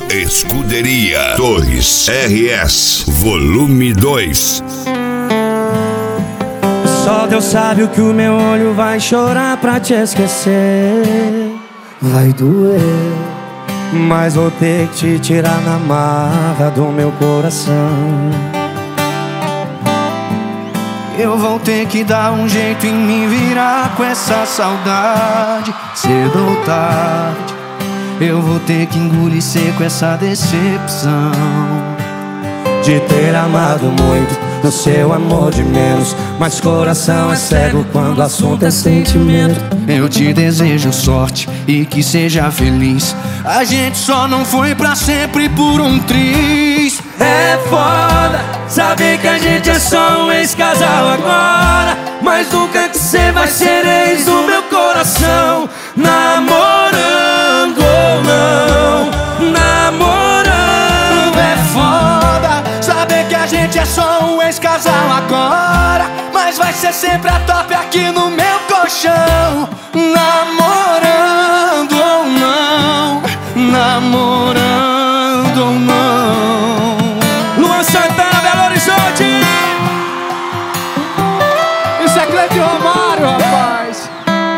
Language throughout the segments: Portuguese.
Escuderia Torres RS Volume 2. Só Deus sabe o que o meu olho vai chorar pra te esquecer. Vai doer, mas vou ter que te tirar na marra do meu coração. Eu vou ter que dar um jeito em me virar com essa saudade. Cedo ou tarde, eu vou ter que engolir seco essa decepção de ter amado muito, no seu amor de menos. Mas coração é cego quando o assunto é sentimento. Eu te desejo sorte e que seja feliz. A gente só não foi pra sempre por um triz. É foda saber que a gente é só um ex-casal agora, mas nunca que cê vai ser ex do meu coração. Namorando ou não, namorando. É foda saber que a gente é só um ex-casal agora, mas vai ser sempre a top aqui no meu colchão. Namorando ou não, namorando ou não. Luan Santana, Belo Horizonte. Isso é Cleide Romário, rapaz.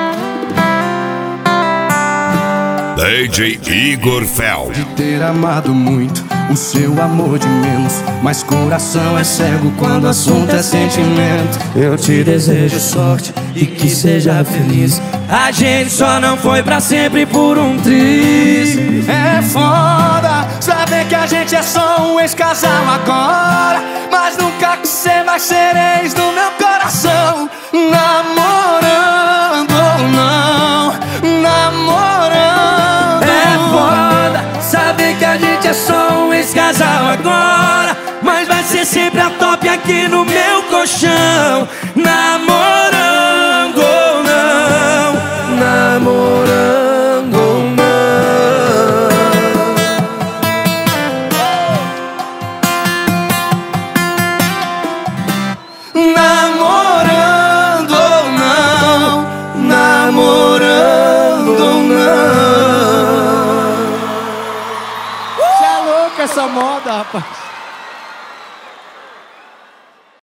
DJ Igor Fel. De ter amado muito, o seu amor de menos. Mas coração é cego quando o assunto é sentimento. Eu te desejo sorte e que seja feliz. A gente só não foi pra sempre por um triz. É foda saber que a gente é só um ex-casal agora, mas nunca que cê vai ser ex do meu coração. Namorando ou não, namorando. É foda saber que a gente é só um ex-casal agora, mas vai ser sempre a top aqui no meu colchão. Namorando ou não, namorando ou não. Namorando ou não, namorando ou não. Você é louco essa moda, rapaz.